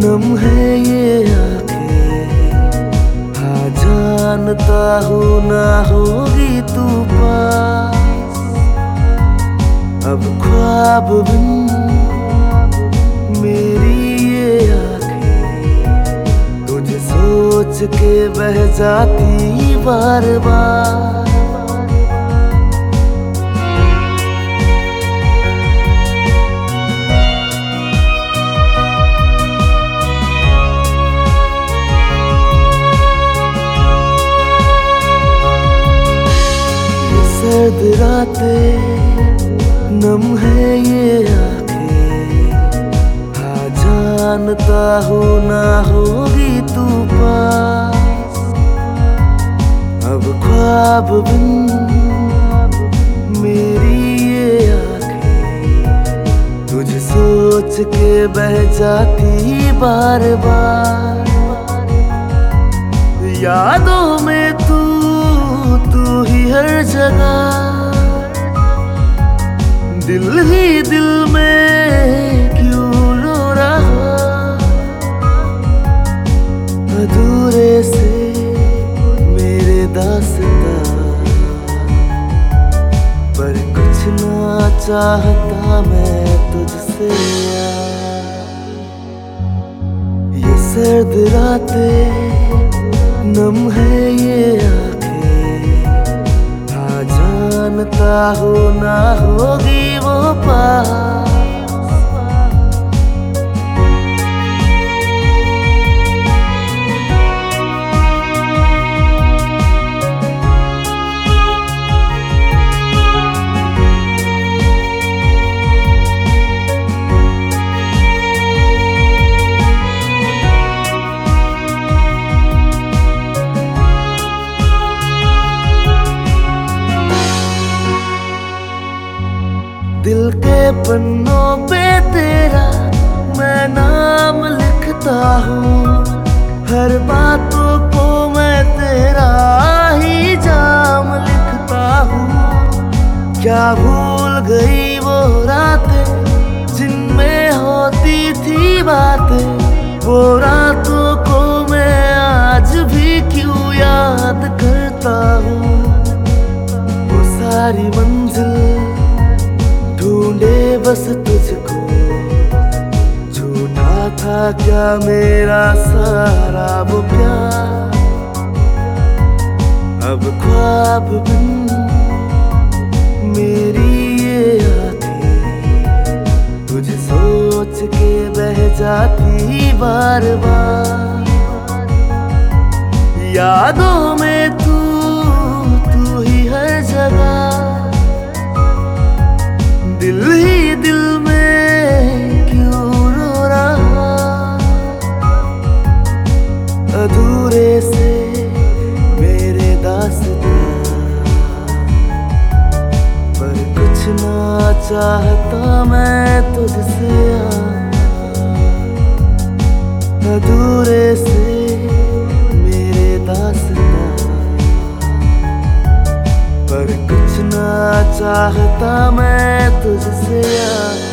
नम है ये आंखें, हाँ जानता हूँ ना होगी तू पास। अब ख्वाब बिन मेरी ये आंखें तुझे सोच के बह जाती बार बार। सर्द रातें, नम है ये आंखें, हाँ जानता हूँ ना होगी तू पास। अब ख्वाब बिन मेरी ये आंखें तुझे सोच के बह जाती बार बार। यादों में तू ही हर जगह, दिल ही दिल में क्यों रो रहा। अधूरे से मेरे दास्तां, पर कुछ ना चाहता मैं तुझसे यार। ये सर्द रातें, नम है ये जानता हूँ ना होगी वो पास। दिल के पन्नों पे तेरा मैं नाम लिखता हूँ, हर बातों को मैं तेरा ही जाम लिखता हूँ। क्या भूल गई वो रातें जिनमें होती थी बातें, वो रातों को मैं आज भी क्यों याद करता हूँ। वो सारी मंजिल ढूंढे बस तुझको, झूठा था क्या मेरा सारा वो प्यार। अब ख्वाब बिन मेरी ये आंखें तुझे सोच के बह जाती बार बार। यादों में तू ही हर जगह, दिल ही दिल में क्यों रो रहा। अधूरे से मेरे दास्तां, पर कुछ ना चाहता मैं तुझसे यार। अधूरे से मेरे दास्तां, पर कुछ ना चाहता मैं तुझसे यार।